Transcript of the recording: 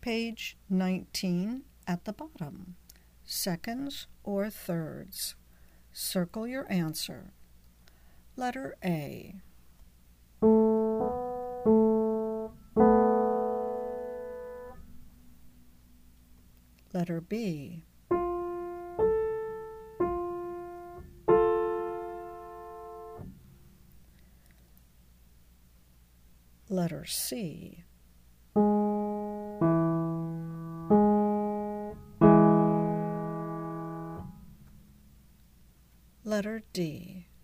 page 19 at the bottom. Seconds or thirds. Circle your answer. Letter A. Letter B. Letter C. Letter D.